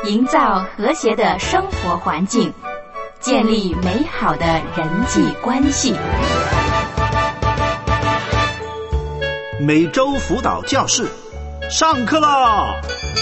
营造和谐的生活环境，建立美好的人际关系。 每周辅导教室上课啦！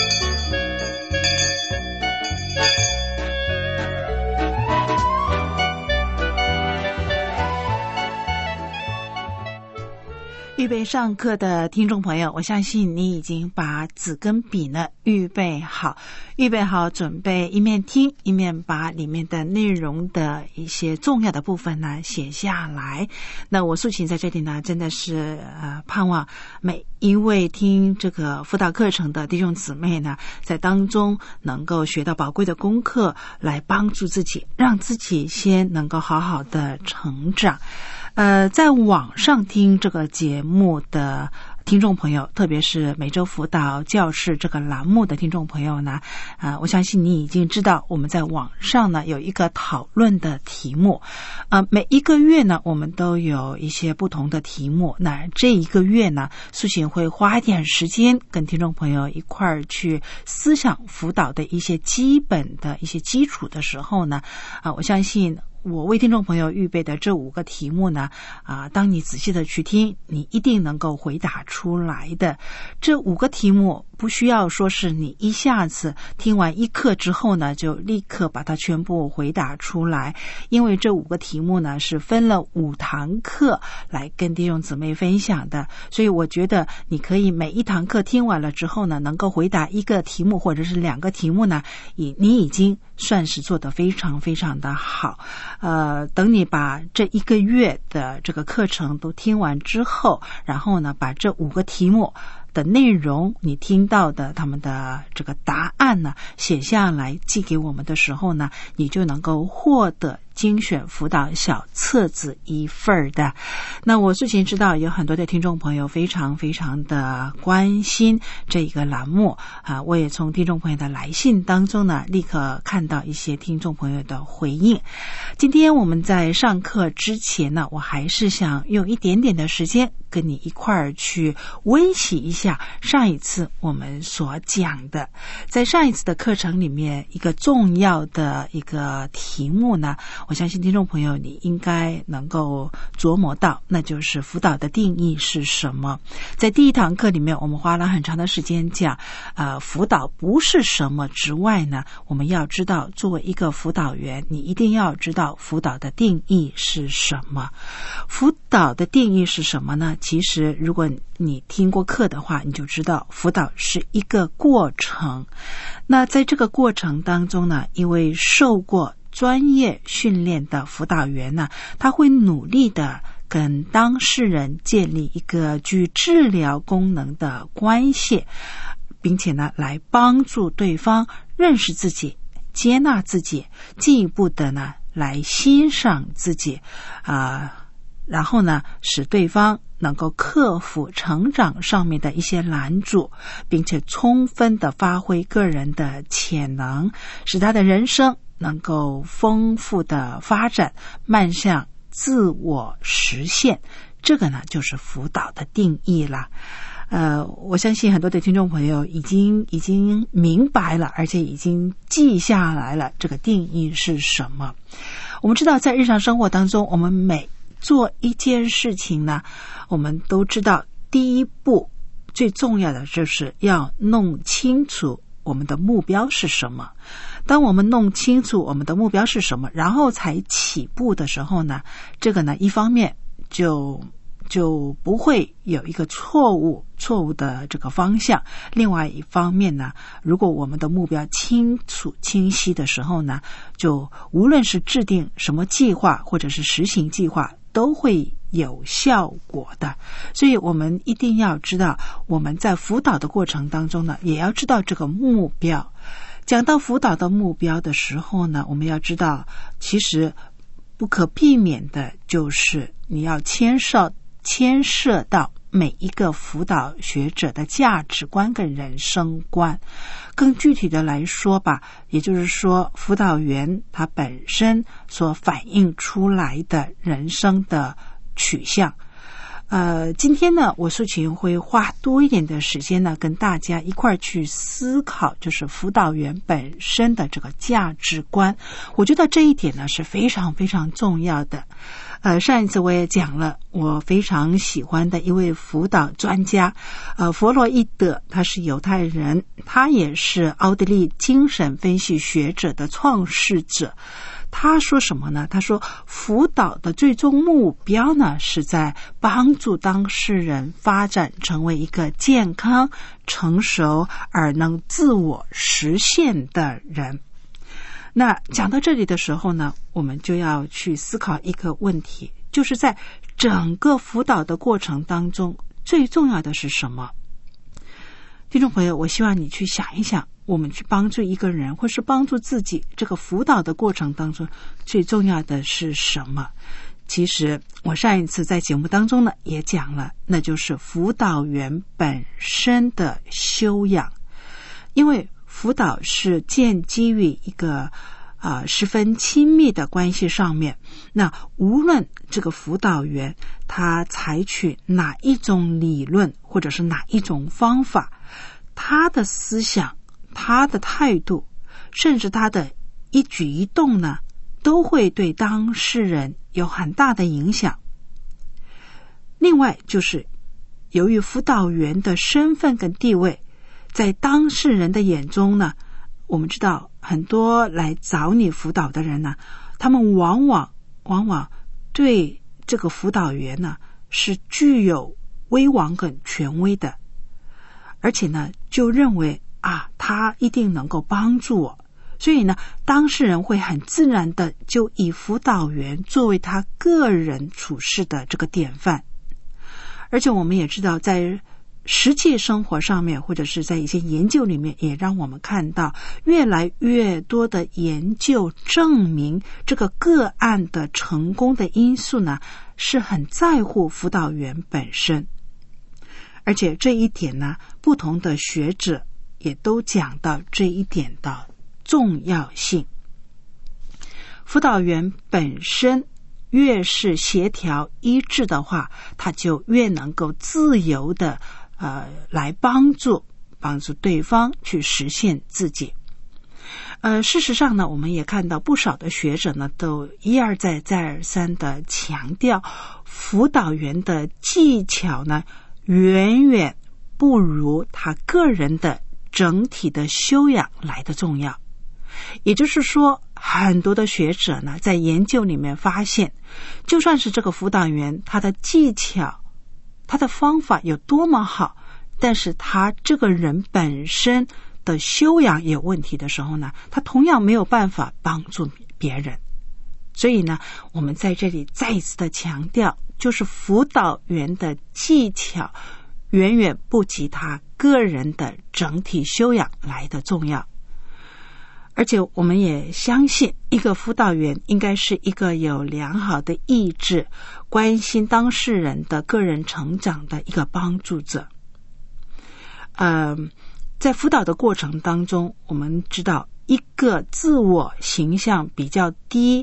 预备上课的听众朋友，我相信你已经把纸跟笔呢预备好，准备一面听一面把里面的内容的一些重要的部分呢写下来。那我素琴在这里呢，真的是盼望每一位听这个辅导课程的弟兄姊妹呢，在当中能够学到宝贵的功课，来帮助自己，让自己先能够好好的成长。在网上听这个节目的听众朋友，特别是每周辅导教室这个栏目的听众朋友呢，我相信你已经知道我们在网上呢有一个讨论的题目。每一个月呢我们都有一些不同的题目，那这一个月呢素琴会花一点时间跟听众朋友一块儿去思想辅导的一些基本的一些基础的时候呢，我相信我为听众朋友预备的这5个题目呢，当你仔细的去听，你一定能够回答出来的。这5个题目不需要说是你一下子听完一课之后呢，就立刻把它全部回答出来，因为这5个题目呢是分了5堂课来跟弟兄姊妹分享的，所以我觉得你可以每一堂课听完了之后呢，能够回答1个题目或者是2个题目呢，你已经算是做得非常非常的好。等你把这1个月的这个课程都听完之后，然后呢把这5个题目的内容你听到的他们的这个答案呢写下来寄给我们的时候呢，你就能够获得精选辅导小册子1份的。那我最近知道有很多的听众朋友非常非常的关心这一个栏目我也从听众朋友的来信当中呢立刻看到一些听众朋友的回应。今天我们在上课之前呢，我还是想用一点点的时间跟你一块儿去温习一下上一次我们所讲的。在上一次的课程里面，一个重要的一个题目呢，我相信听众朋友你应该能够琢磨到，那就是辅导的定义是什么。在第1堂课里面，我们花了很长的时间讲辅导不是什么之外呢，我们要知道作为一个辅导员，你一定要知道辅导的定义是什么。辅导的定义是什么呢？其实如果你听过课的话，你就知道辅导是一个过程。那在这个过程当中呢，因为受过专业训练的辅导员呢，他会努力的跟当事人建立一个具治疗功能的关系，并且呢来帮助对方认识自己，接纳自己，进一步的呢来欣赏自己然后呢使对方能够克服成长上面的一些拦阻，并且充分的发挥个人的潜能，使他的人生能够丰富的发展，迈向自我实现。这个呢就是辅导的定义了。我相信很多的听众朋友已经明白了，而且已经记下来了这个定义是什么。我们知道在日常生活当中，我们每做一件事情呢，我们都知道第一步最重要的就是要弄清楚我们的目标是什么。当我们弄清楚我们的目标是什么，然后才起步的时候呢，这个呢一方面就不会有一个错误的这个方向。另外一方面呢，如果我们的目标清楚清晰的时候呢，就无论是制定什么计划或者是实行计划都会有效果的。所以我们一定要知道，我们在辅导的过程当中呢，也要知道这个目标。讲到辅导的目标的时候呢，我们要知道其实不可避免的就是你要牵涉到每一个辅导学者的价值观跟人生观。更具体的来说吧，也就是说辅导员他本身所反映出来的人生的取向。 今天呢，我素琴会花多一点的时间呢，跟大家一块儿去思考，就是辅导员本身的这个价值观。我觉得这一点呢是非常非常重要的。上一次我也讲了，我非常喜欢的一位辅导专家，弗洛伊德，他是犹太人，他也是奥地利精神分析学者的创始者。他说什么呢？他说辅导的最终目标呢，是在帮助当事人发展成为一个健康、成熟而能自我实现的人。那讲到这里的时候呢，我们就要去思考一个问题，就是在整个辅导的过程当中，最重要的是什么？听众朋友，我希望你去想一想，我们去帮助一个人或是帮助自己，这个辅导的过程当中最重要的是什么？其实我上一次在节目当中呢也讲了，那就是辅导员本身的修养。因为辅导是建基于一个十分亲密的关系上面，那无论这个辅导员他采取哪一种理论或者是哪一种方法，他的思想、他的态度，甚至他的一举一动呢，都会对当事人有很大的影响。另外就是由于辅导员的身份跟地位，在当事人的眼中呢，我们知道很多来找你辅导的人呢，他们往往对这个辅导员呢是具有威望跟权威的，而且呢就认为他一定能够帮助我，所以呢当事人会很自然的就以辅导员作为他个人处事的这个典范。而且我们也知道，在实际生活上面，或者是在一些研究里面，也让我们看到越来越多的研究证明，这个个案的成功的因素呢，是很在乎辅导员本身。而且这一点呢，不同的学者也都讲到这一点的重要性。辅导员本身越是协调一致的话，他就越能够自由的来帮助对方去实现自己。事实上呢，我们也看到不少的学者呢，都一而再再而三的强调，辅导员的技巧呢，远远不如他个人的整体的修养来的重要。也就是说，很多的学者呢，在研究里面发现，就算是这个辅导员，他的技巧、他的方法有多么好，但是他这个人本身的修养有问题的时候呢，他同样没有办法帮助别人。所以呢，我们在这里再一次的强调，就是辅导员的技巧远远不及他个人的整体修养来的重要。而且我们也相信，一个辅导员应该是一个有良好的意志，关心当事人的个人成长的一个帮助者。在辅导的过程当中，我们知道一个自我形象比较低，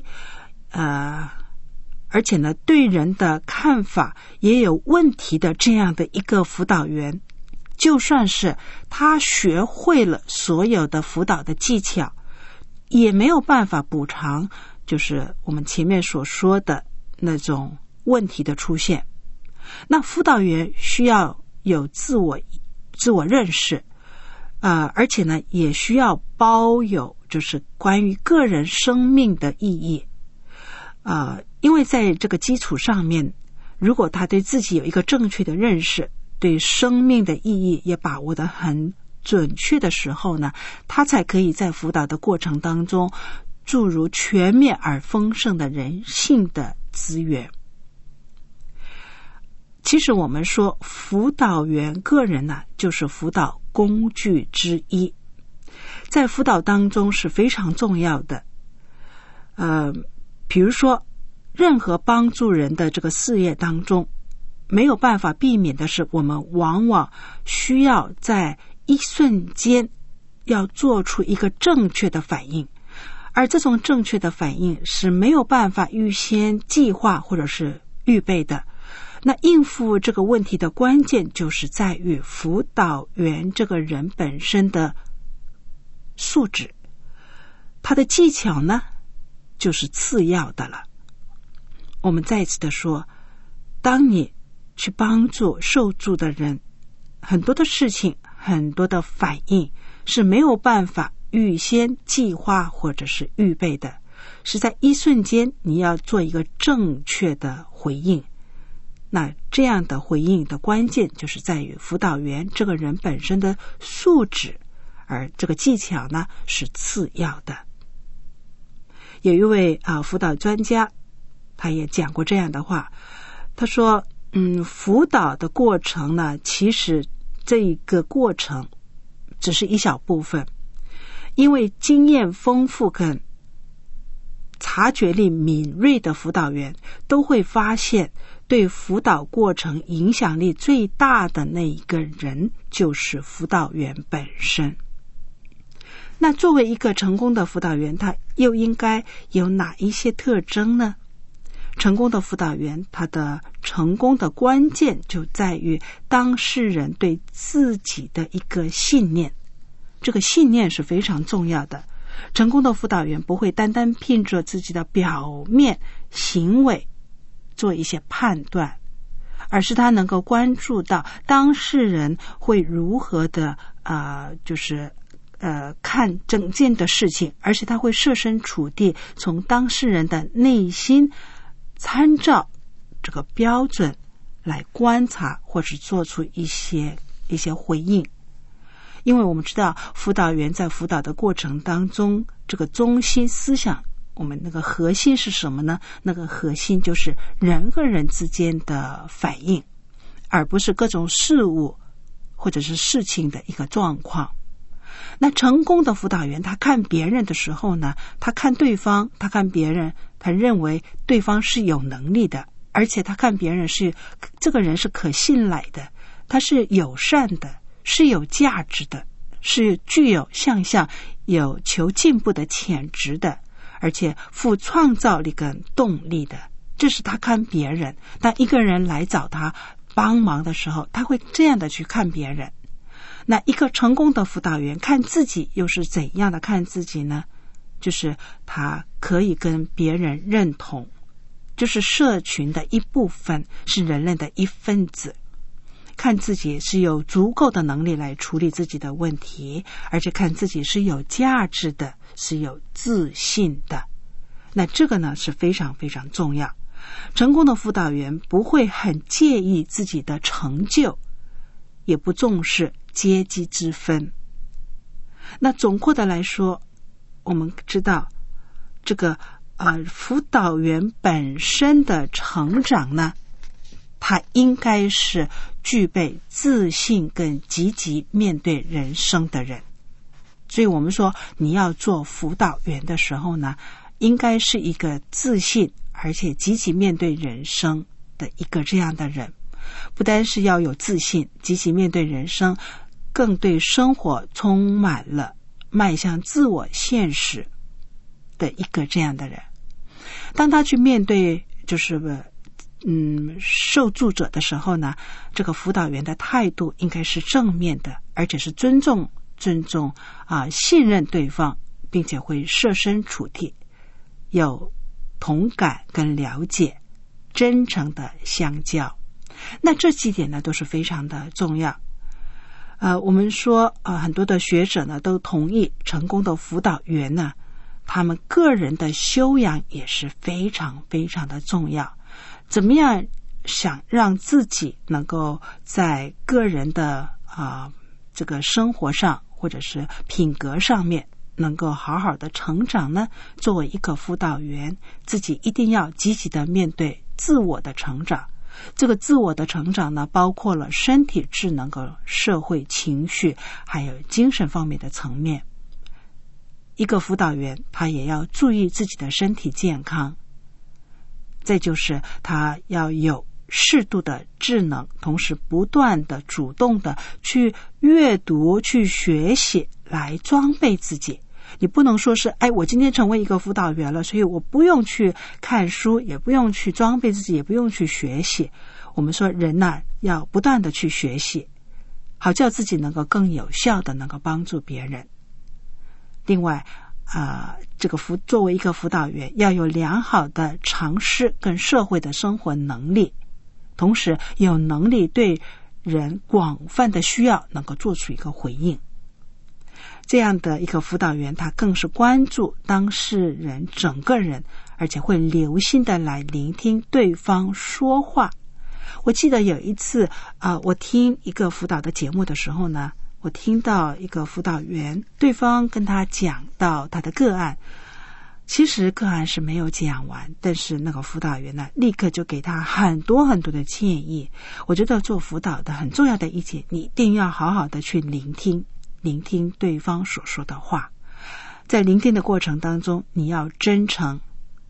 而且呢对人的看法也有问题的这样的一个辅导员，就算是他学会了所有的辅导的技巧，也没有办法补偿就是我们前面所说的那种问题的出现。那辅导员需要有自我认识，而且呢也需要包有就是关于个人生命的意义。因为在这个基础上面，如果他对自己有一个正确的认识，对生命的意义也把握得很准确的时候呢，他才可以在辅导的过程当中注入全面而丰盛的人性的资源。其实我们说辅导员个人呢，就是辅导工具之一，在辅导当中是非常重要的。比如说任何帮助人的这个事业当中，没有办法避免的是，我们往往需要在一瞬间要做出一个正确的反应，而这种正确的反应是没有办法预先计划或者是预备的。 那应付这个问题的关键就是在于辅导员这个人本身的素质，他的技巧呢就是次要的了。我们再次的说，当你去帮助受助的人，很多的事情，很多的反应是没有办法预先计划或者是预备的，是在一瞬间你要做一个正确的回应。那这样的回应的关键就是在于辅导员这个人本身的素质，而这个技巧呢是次要的。有一位辅导专家，他也讲过这样的话，他说辅导的过程呢，其实这一个过程只是一小部分，因为经验丰富跟察觉力敏锐的辅导员都会发现，对辅导过程影响力最大的那一个人就是辅导员本身。那作为一个成功的辅导员，他又应该有哪一些特征呢？成功的辅导员，他的成功的关键就在于当事人对自己的一个信念，这个信念是非常重要的。成功的辅导员不会单单凭着自己的表面行为做一些判断，而是他能够关注到当事人会如何的看整件的事情，而且他会设身处地从当事人的内心参照这个标准来观察或是做出一些回应。因为我们知道辅导员在辅导的过程当中，这个中心思想，我们那个核心是什么呢？那个核心就是人和人之间的反应，而不是各种事物或者是事情的一个状况。那成功的辅导员，他看别人的时候呢，他看对方，他看别人，他认为对方是有能力的，而且他看别人是这个人是可信赖的，他是友善的，是有价值的，是具有向上有求进步的潜质的，而且富创造力跟动力的。这是他看别人。当一个人来找他帮忙的时候，他会这样的去看别人。那一个成功的辅导员看自己又是怎样的看自己呢？就是他可以跟别人认同，就是社群的一部分，是人类的一份子，看自己是有足够的能力来处理自己的问题，而且看自己是有价值的，是有自信的。那这个呢是非常非常重要。成功的辅导员不会很介意自己的成就，也不重视阶级之分。那总括的来说，我们知道这个辅导员本身的成长呢，他应该是具备自信跟积极面对人生的人。所以我们说你要做辅导员的时候呢，应该是一个自信而且积极面对人生的一个这样的人。不单是要有自信积极面对人生，更对生活充满了迈向自我现实的一个这样的人。当他去面对受助者的时候呢，这个辅导员的态度应该是正面的，而且是尊重信任对方，并且会设身处地，有同感跟了解，真诚的相交。那这几点呢都是非常的重要。我们说很多的学者呢都同意，成功的辅导员呢，他们个人的修养也是非常非常的重要。怎么样想让自己能够在个人的这个生活上或者是品格上面能够好好的成长呢？作为一个辅导员，自己一定要积极的面对自我的成长。这个自我的成长呢，包括了身体智能和社会情绪还有精神方面的层面。一个辅导员他也要注意自己的身体健康，再就是他要有适度的智能，同时不断的主动的去阅读去学习来装备自己。你不能说是我今天成为一个辅导员了，所以我不用去看书，也不用去装备自己，也不用去学习。 我们说人呢，要不断的去学习，好叫自己能够更有效的能够帮助别人。另外作为一个辅导员，要有良好的常识跟社会的生活能力，同时有能力对人广泛的需要能够做出一个回应。这样的一个辅导员，他更是关注当事人整个人，而且会留心的来聆听对方说话。我记得有一次我听一个辅导的节目的时候呢，我听到一个辅导员，对方跟他讲到他的个案，其实个案是没有讲完，但是那个辅导员呢，立刻就给他很多很多的建议。我觉得做辅导的很重要的一点，你一定要好好的去聆听对方所说的话。在聆听的过程当中，你要真诚，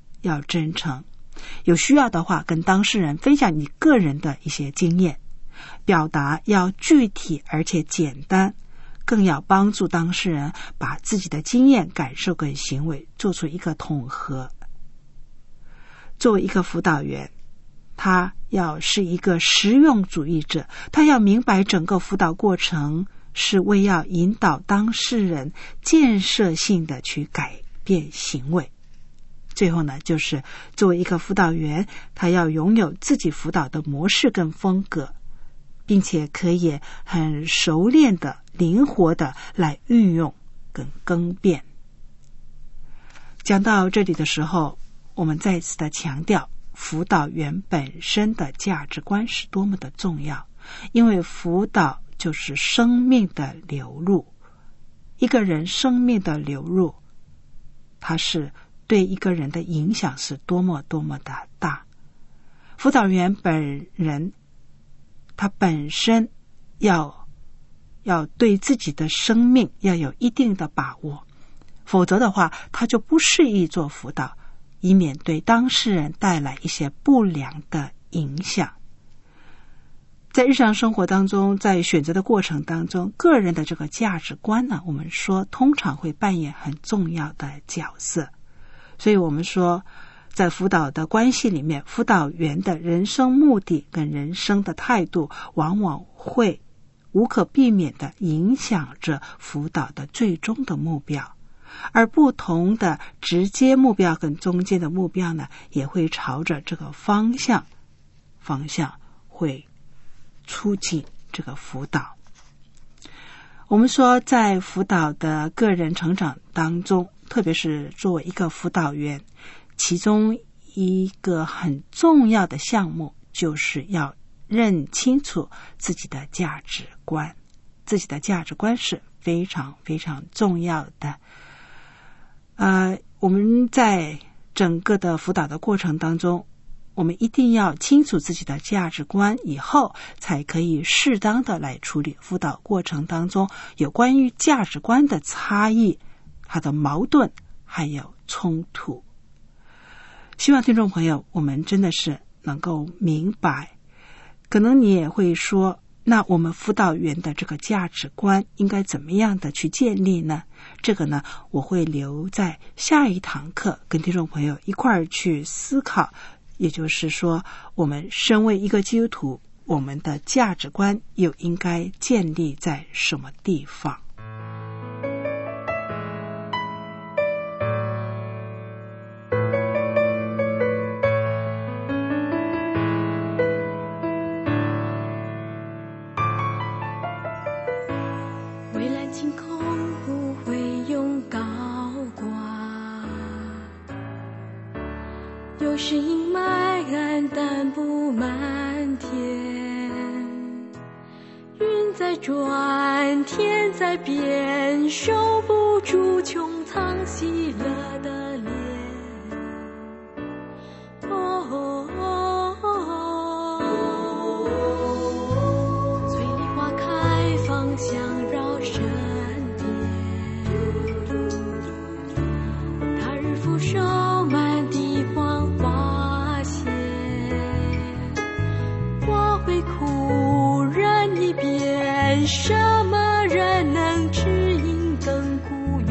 有需要的话跟当事人分享你个人的一些经验，表达要具体而且简单，更要帮助当事人把自己的经验、感受跟行为做出一个统合。作为一个辅导员，他要是一个实用主义者，他要明白整个辅导过程是为要引导当事人建设性的去改变行为。最后呢，就是作为一个辅导员，他要拥有自己辅导的模式跟风格，并且可以很熟练的、灵活的来运用跟更变。讲到这里的时候，我们再次的强调，辅导员本身的价值观是多么的重要，因为辅导就是生命的流入。一个人生命的流入，它是对一个人的影响是多么多么的大。辅导员本人，他本身要对自己的生命要有一定的把握，否则的话，他就不适宜做辅导，以免对当事人带来一些不良的影响。在日常生活当中，在选择的过程当中，个人的这个价值观呢，我们说通常会扮演很重要的角色。所以我们说，在辅导的关系里面，辅导员的人生目的跟人生的态度，往往会无可避免地影响着辅导的最终的目标。而不同的直接目标跟中间的目标呢，也会朝着这个方向会促进这个辅导。我们说，在辅导的个人成长当中，特别是作为一个辅导员，其中一个很重要的项目就是要认清楚自己的价值观。自己的价值观是非常非常重要的。我们在整个的辅导的过程当中，我们一定要清楚自己的价值观，以后才可以适当的来处理辅导过程当中有关于价值观的差异、它的矛盾还有冲突。希望听众朋友，我们真的是能够明白。可能你也会说，那我们辅导员的这个价值观应该怎么样的去建立呢？这个呢，我会留在下一堂课跟听众朋友一块儿去思考。也就是说，我们身为一个基督徒，我们的价值观又应该建立在什么地方？ 蔚蓝晴空不会用高挂，有时阴霾暗淡不满天，云在转，天在变，守不住穹苍喜乐的脸。翠梨花开芳香绕身边，他日复收满地黄花谢，我会哭人一遍，什么人能指引亘古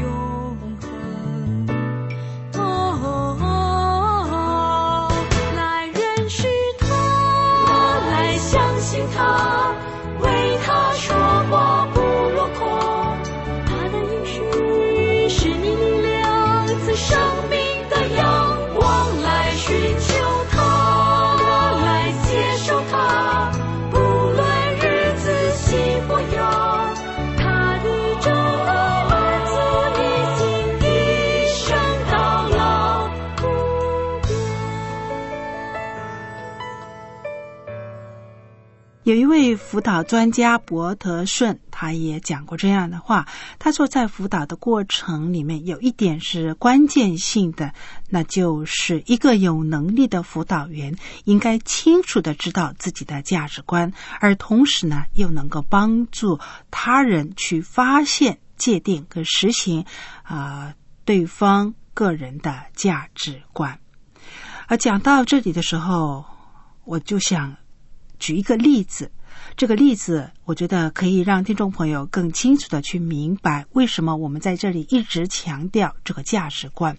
有一位辅导专家伯特顺，他也讲过这样的话，他说在辅导的过程里面有一点是关键性的，那就是一个有能力的辅导员应该清楚地知道自己的价值观，而同时呢又能够帮助他人去发现、界定跟实行对方个人的价值观。而讲到这里的时候，我就想举一个例子，这个例子我觉得可以让听众朋友更清楚地去明白为什么我们在这里一直强调这个价值观。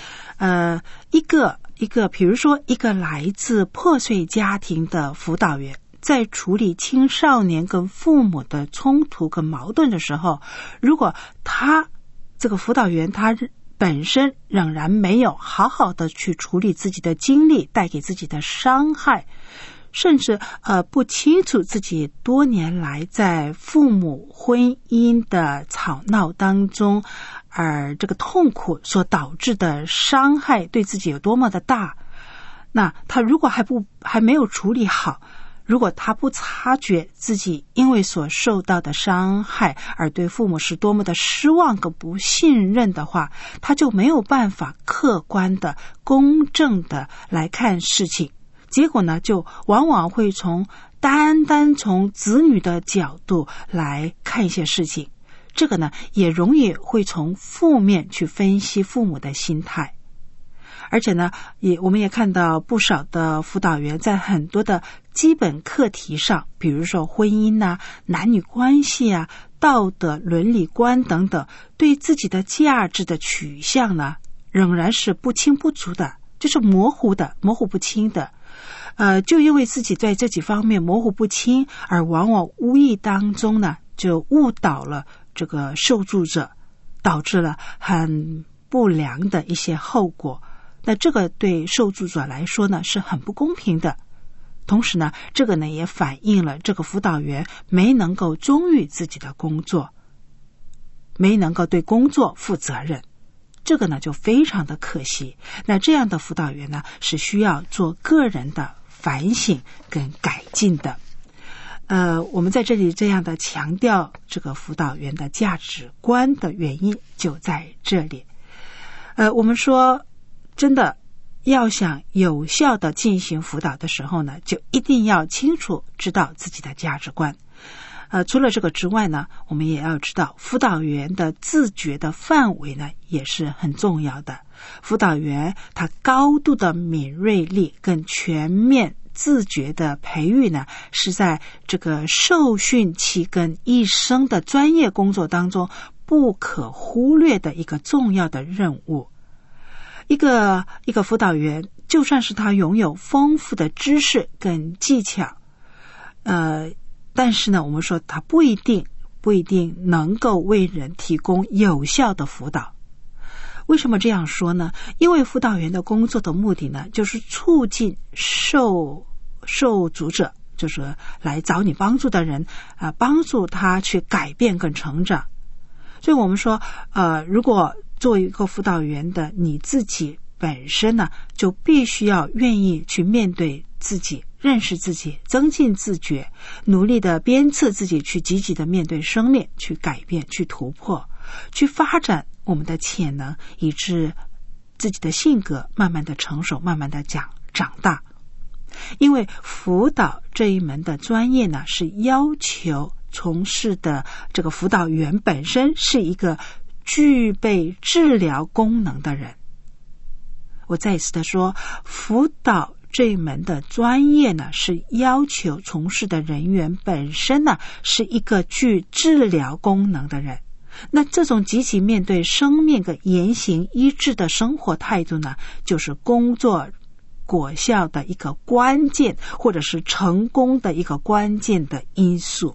比如说一个来自破碎家庭的辅导员，在处理青少年跟父母的冲突跟矛盾的时候，如果这个辅导员他本身仍然没有好好的去处理自己的经历带给自己的伤害，甚至不清楚自己多年来在父母婚姻的吵闹当中，而这个痛苦所导致的伤害对自己有多么的大，那他如果还没有处理好，如果他不察觉自己因为所受到的伤害而对父母是多么的失望跟不信任的话，他就没有办法客观的、公正的来看事情。结果呢，就往往会单单从子女的角度来看一些事情，这个呢也容易会从负面去分析父母的心态。而且呢，我们也看到不少的辅导员在很多的基本课题上，比如说婚姻啊、男女关系啊、道德伦理观等等，对自己的价值的取向呢，仍然是不清不楚的，就是模糊不清的。就因为自己在这几方面模糊不清，而往往无意当中呢，就误导了这个受助者，导致了很不良的一些后果。那这个对受助者来说呢，是很不公平的。同时呢，这个呢也反映了这个辅导员没能够忠于自己的工作，没能够对工作负责任。这个呢就非常的可惜。那这样的辅导员呢，是需要做个人的反省跟改进的。我们在这里这样的强调这个辅导员的价值观的原因就在这里。我们说真的要想有效的进行辅导的时候呢，就一定要清楚知道自己的价值观。除了这个之外呢，我们也要知道辅导员的自觉的范围呢也是很重要的。辅导员他高度的敏锐力跟全面自觉的培育呢，是在这个受训期跟一生的专业工作当中不可忽略的一个重要的任务。一个辅导员，就算是他拥有丰富的知识跟技巧，但是呢，我们说他不一定能够为人提供有效的辅导。为什么这样说呢？因为辅导员的工作的目的呢，就是促进受助者，就是来找你帮助的人，帮助他去改变跟成长。所以我们说，如果作为一个辅导员的你自己本身呢，就必须要愿意去面对自己，认识自己，增进自觉，努力的鞭策自己去积极的面对生命，去改变，去突破，去发展我们的潜能，以致自己的性格慢慢的成熟，慢慢的长大。因为辅导这一门的专业呢，是要求从事的这个辅导员本身是一个具备治疗功能的人。我再一次的说，辅导这一门的专业呢，是要求从事的人员本身呢，是一个具治疗功能的人。那这种积极面对生命的言行一致的生活态度呢，就是工作果效的一个关键，或者是成功的一个关键的因素。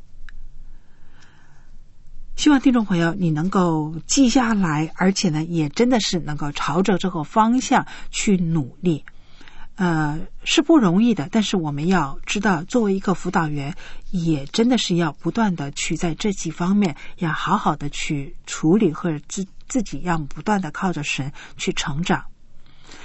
希望听众朋友你能够记下来，而且呢，也真的是能够朝着这个方向去努力。是不容易的，但是我们要知道，作为一个辅导员，也真的是要不断的去在这几方面要好好的去处理，或者自己要不断的靠着神去成长。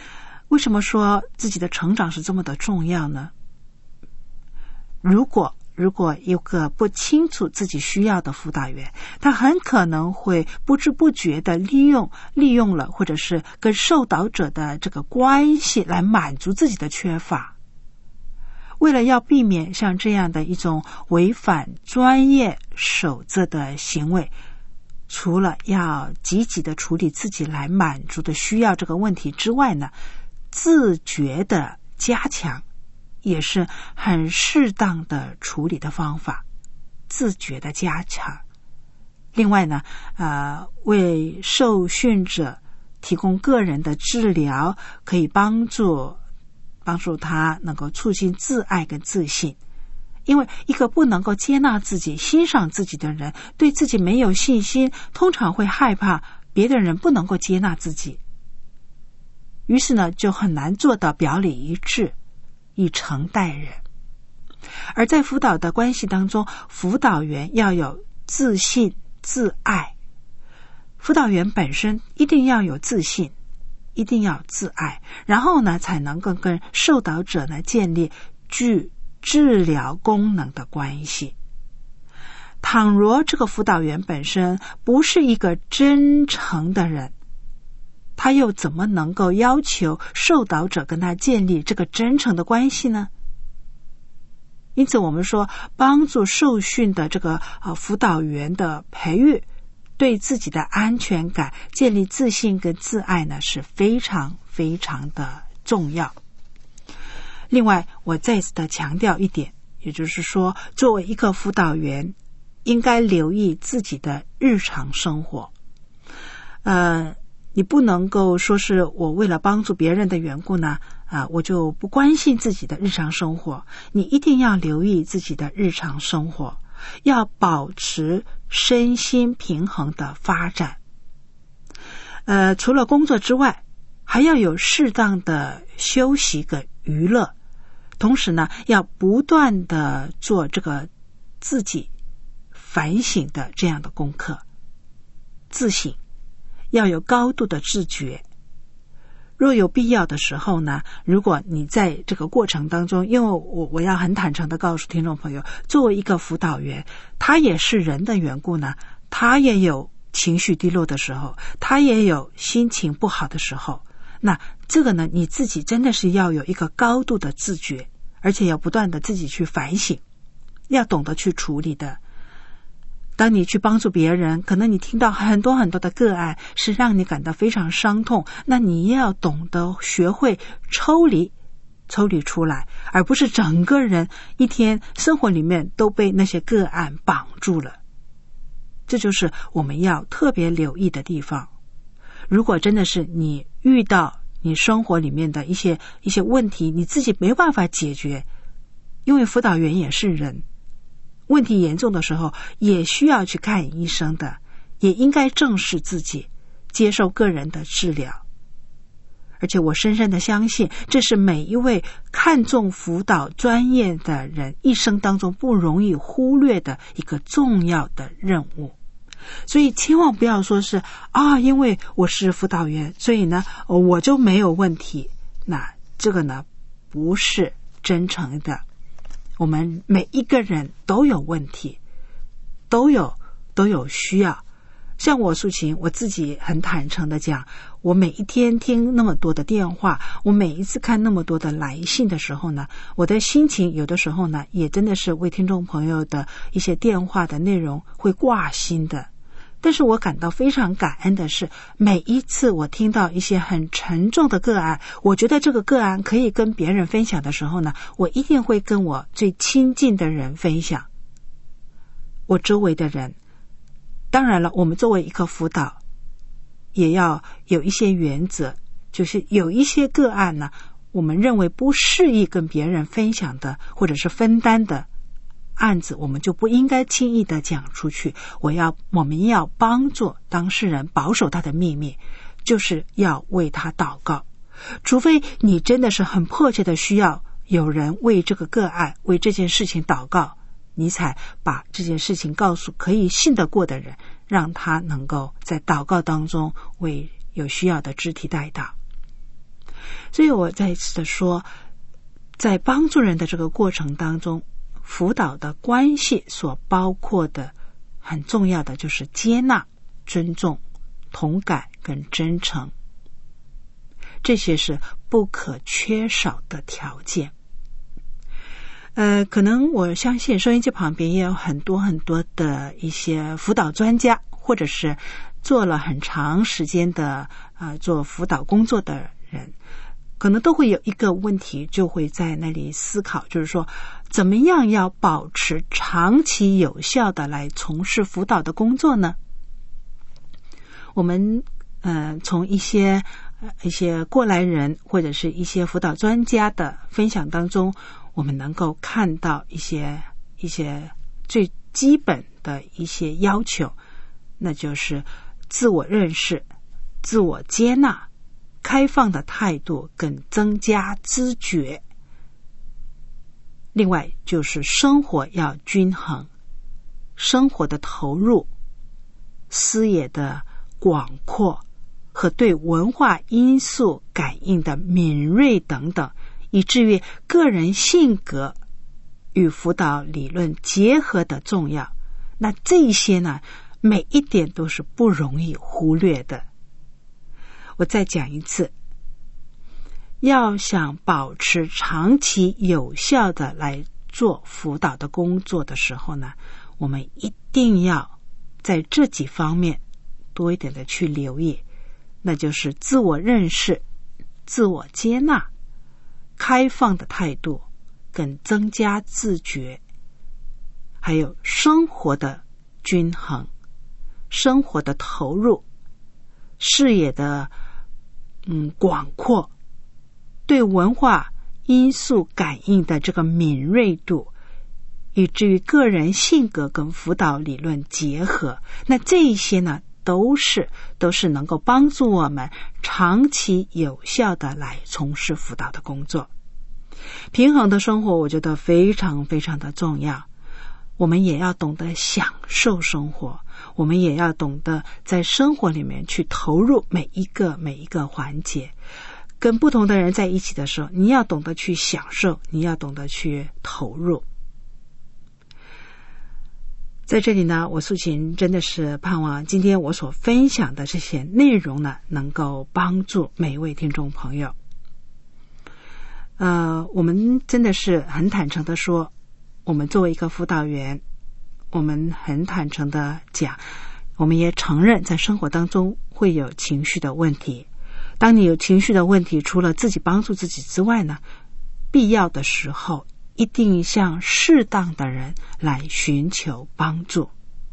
为什么说自己的成长是这么的重要呢？如果如果有个不清楚自己需要的辅导员，他很可能会不知不觉的利用了，或者是跟受导者的这个关系来满足自己的缺乏。为了要避免像这样的一种违反专业守则的行为，除了要积极的处理自己来满足的需要这个问题之外呢，自觉的加强也是很适当的处理的方法，自觉的加强。另外呢，为受训者提供个人的治疗，可以帮助他能够促进自爱跟自信。因为一个不能够接纳自己、欣赏自己的人，对自己没有信心，通常会害怕别的人不能够接纳自己，于是呢，就很难做到表里一致，以诚待人。而在辅导的关系当中，辅导员要有自信、自爱。辅导员本身一定要有自信，一定要自爱，然后呢，才能够跟受导者呢建立具治疗功能的关系。倘若这个辅导员本身不是一个真诚的人，他又怎么能够要求受导者跟他建立这个真诚的关系呢？因此我们说，帮助受训的这个辅导员的培育，对自己的安全感、建立自信跟自爱呢，是非常非常的重要。另外，我再次的强调一点，也就是说，作为一个辅导员，应该留意自己的日常生活。你不能够说是我为了帮助别人的缘故呢，我就不关心自己的日常生活。你一定要留意自己的日常生活，要保持身心平衡的发展。除了工作之外，还要有适当的休息跟娱乐。同时呢，要不断的做这个自己反省的这样的功课，自省，要有高度的自觉。若有必要的时候呢，如果你在这个过程当中，因为我要很坦诚的告诉听众朋友，作为一个辅导员，他也是人的缘故呢，他也有情绪低落的时候，他也有心情不好的时候。那这个呢，你自己真的是要有一个高度的自觉，而且要不断的自己去反省，要懂得去处理的。当你去帮助别人，可能你听到很多很多的个案是让你感到非常伤痛，那你也要懂得学会抽离出来，而不是整个人一天生活里面都被那些个案绑住了。这就是我们要特别留意的地方。如果真的是你遇到你生活里面的一些问题，你自己没办法解决，因为辅导员也是人，问题严重的时候也需要去看医生的，也应该正视自己，接受个人的治疗。而且我深深的相信，这是每一位看重辅导专业的人一生当中不容易忽略的一个重要的任务。所以千万不要说是因为我是辅导员，所以呢我就没有问题。那这个呢不是真诚的。我们每一个人都有问题，都有需要。像我素琴，我自己很坦诚的讲，我每一天听那么多的电话，我每一次看那么多的来信的时候呢，我的心情有的时候呢也真的是为听众朋友的一些电话的内容会挂心的。但是我感到非常感恩的是，每一次我听到一些很沉重的个案，我觉得这个个案可以跟别人分享的时候呢，我一定会跟我最亲近的人分享，我周围的人。当然了，我们作为一个辅导也要有一些原则，就是有一些个案呢，我们认为不适宜跟别人分享的或者是分担的案子，我们就不应该轻易的讲出去。我们要帮助当事人保守他的秘密，就是要为他祷告。除非你真的是很迫切的需要有人为这个个案、为这件事情祷告，你才把这件事情告诉可以信得过的人，让他能够在祷告当中为有需要的肢体代祷。所以我再一次的说，在帮助人的这个过程当中， 辅导的关系所包括的很重要的就是接纳、尊重、同感跟真诚，这些是不可缺少的条件。可能我相信收音机旁边也有很多很多的一些辅导专家，或者是做了很长时间的做辅导工作的人，可能都会有一个问题，就会在那里思考，就是说怎么样要保持长期有效的来从事辅导的工作呢？我们从一些过来人或者是一些辅导专家的分享当中，我们能够看到一些最基本的一些要求，那就是自我认识、自我接纳、开放的态度跟增加知觉。另外就是生活要均衡，生活的投入、视野的广阔和对文化因素感应的敏锐等等，以至于个人性格与辅导理论结合的重要。那这些呢，每一点都是不容易忽略的。我再讲一次，要想保持长期有效的来做辅导的工作的时候呢，我们一定要在这几方面多一点的去留意，那就是自我认识、自我接纳、开放的态度跟增加自觉，还有生活的均衡、生活的投入、视野的广阔，对文化因素感应的这个敏锐度，以至于个人性格跟辅导理论结合。那这一些呢，都是能够帮助我们长期有效的来从事辅导的工作。平衡的生活我觉得非常非常的重要，我们也要懂得享受生活，我们也要懂得在生活里面去投入每一个环节。跟不同的人在一起的时候，你要懂得去享受，你要懂得去投入。在这里呢，我素琴真的是盼望今天我所分享的这些内容呢，能够帮助每一位听众朋友。我们真的是很坦诚的说，我们作为一个辅导员，我们很坦诚的讲，我们也承认在生活当中会有情绪的问题。当你有情绪的问题，除了自己帮助自己之外呢，必要的时候一定向适当的人来寻求帮助。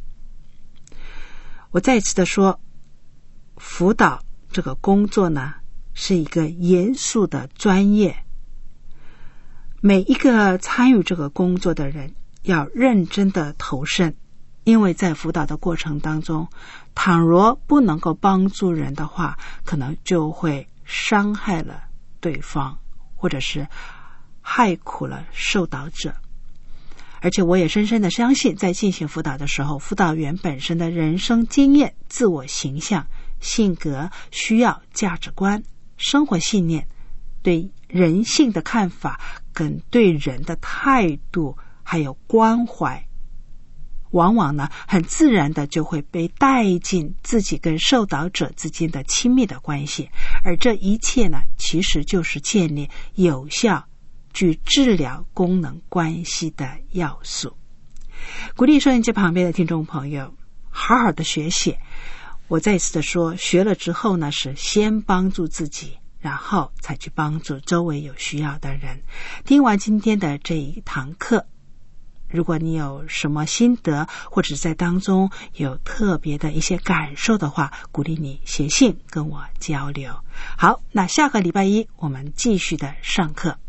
我再一次的说，辅导这个工作呢，是一个严肃的专业，每一个参与这个工作的人要认真的投身，因为在辅导的过程当中，倘若不能够帮助人的话，可能就会伤害了对方，或者是害苦了受导者。而且我也深深的相信，在进行辅导的时候，辅导员本身的人生经验、自我形象、性格、需要、价值观、生活信念、对人性的看法跟对人的态度还有关怀，往往呢很自然的就会被带进自己跟受导者之间的亲密的关系，而这一切呢，其实就是建立有效具治疗功能关系的要素。鼓励收音机旁边的听众朋友好好的学习。我再次的说，学了之后呢，是先帮助自己，然后才去帮助周围有需要的人。听完今天的这一堂课，如果你有什么心得，或者在当中有特别的一些感受的话，鼓励你写信跟我交流。好，那下个礼拜一我们继续的上课。